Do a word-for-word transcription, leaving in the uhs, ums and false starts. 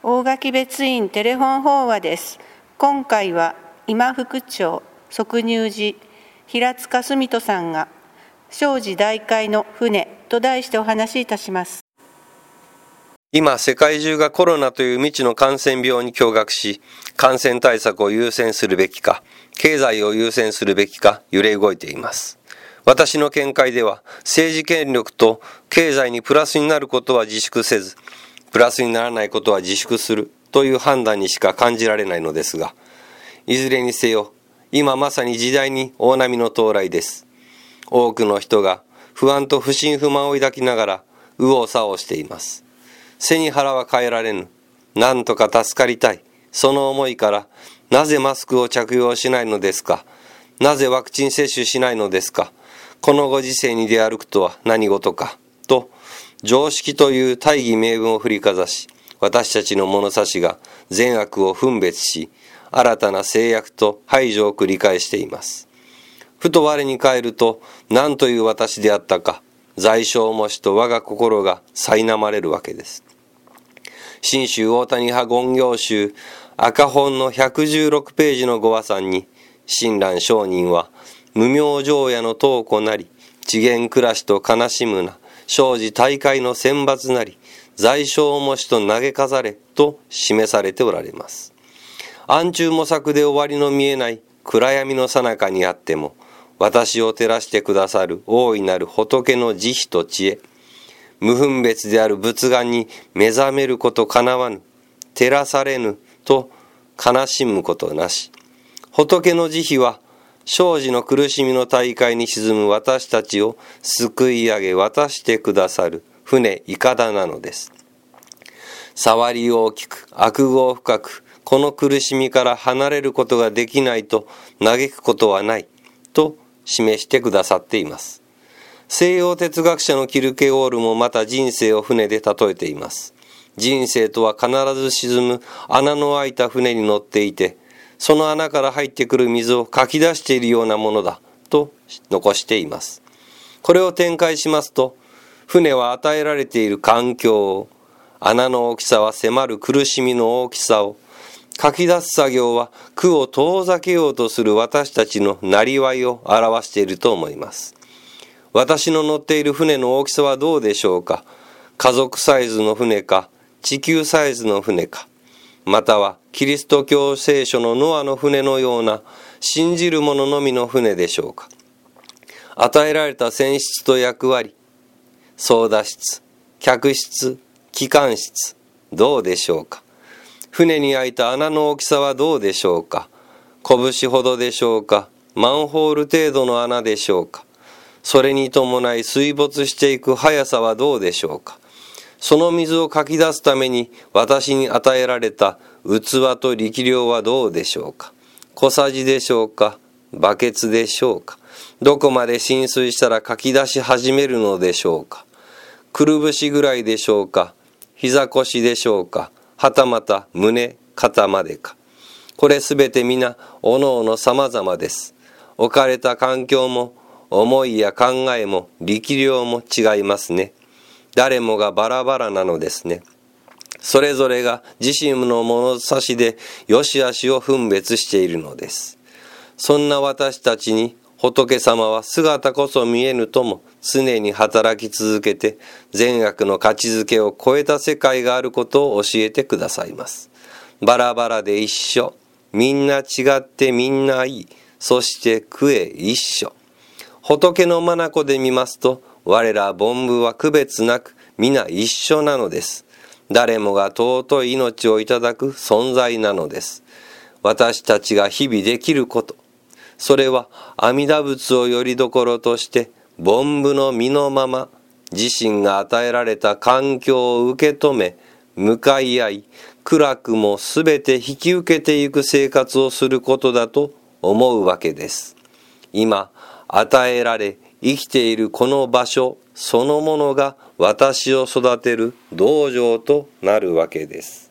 大垣別院テレフォン法話です。今回は今副長即入寺平塚澄人さんが生寺大海の船と題してお話しいたします。 今世界中がコロナという未知の感染病に驚愕し、感染対策を優先するべきか、経済を優先するべきか揺れ動いています。私の見解では、政治権力と経済にプラスになることは自粛せず、プラスにならないことは自粛するという判断にしか感じられないのですが、いずれにせよ、今まさに時代に大波の到来です。多くの人が不安と不信不満を抱きながら右往左往しています。背に腹は変えられぬ。なんとか助かりたい。その思いから、なぜマスクを着用しないのですか。なぜワクチン接種しないのですか。このご時世に出歩くとは何事か。と、常識という大義名分を振りかざし、私たちの物差しが善悪を分別し、新たな制約と排除を繰り返しています。ふと我に返ると、何という私であったか、在所重しと我が心が苛まれるわけです。信州大谷派権行集赤本のひゃくじゅうろくページのご和算に、親鸞上人は、無明定夜の灯火なり、智元暮らしと悲しむな、生寺大海の選抜なり、在所重しと嘆かざれと示されておられます。暗中模索で終わりの見えない暗闇の最中にあっても、私を照らしてくださる大いなる仏の慈悲と知恵、無分別である仏眼に目覚めることかなわぬ、照らされぬと悲しむことなし。仏の慈悲は、生死の苦しみの大海に沈む私たちを救い上げ渡してくださる船いかだなのです。触り大きく、悪業深く、この苦しみから離れることができないと嘆くことはないと示してくださっています。西洋哲学者のキルケゴールもまた人生を船で例えています。人生とは必ず沈む穴の開いた船に乗っていて、その穴から入ってくる水をかき出しているようなものだと残しています。これを展開しますと、船は与えられている環境を、穴の大きさは迫る苦しみの大きさを、かき出す作業は苦を遠ざけようとする私たちのなりわいを表していると思います。私の乗っている船の大きさはどうでしょうか。家族サイズの船か、地球サイズの船か、またはキリスト教聖書のノアの船のような信じる者のみの船でしょうか。与えられた船室と役割、操舵室、客室、機関室、どうでしょうか。船に開いた穴の大きさはどうでしょうか。拳ほどでしょうか。マンホール程度の穴でしょうか。それに伴い水没していく速さはどうでしょうか。その水をかき出すために私に与えられた器と力量はどうでしょうか。小さじでしょうか。バケツでしょうか。どこまで浸水したらかき出し始めるのでしょうか。くるぶしぐらいでしょうか。膝腰でしょうか。はたまた胸、肩までか。これすべて皆おのおの様々です。置かれた環境も思いや考えも力量も違いますね。誰もがバラバラなのですね。それぞれが自身の物差しで良し悪しを分別しているのです。そんな私たちに仏様は姿こそ見えぬとも常に働き続けて善悪の価値づけを超えた世界があることを教えてくださいます。バラバラで一緒、みんな違ってみんないい、そして苦へ一緒。仏の眼で見ますと、我ら凡夫は区別なく皆一緒なのです。誰もが尊い命をいただく存在なのです。私たちが日々できること、それは阿弥陀仏をよりどころとして凡夫の身のまま自身が与えられた環境を受け止め向かい合い、苦楽もすべて引き受けていく生活をすることだと思うわけです。今与えられ生きているこの場所そのものが私を育てる道場となるわけです。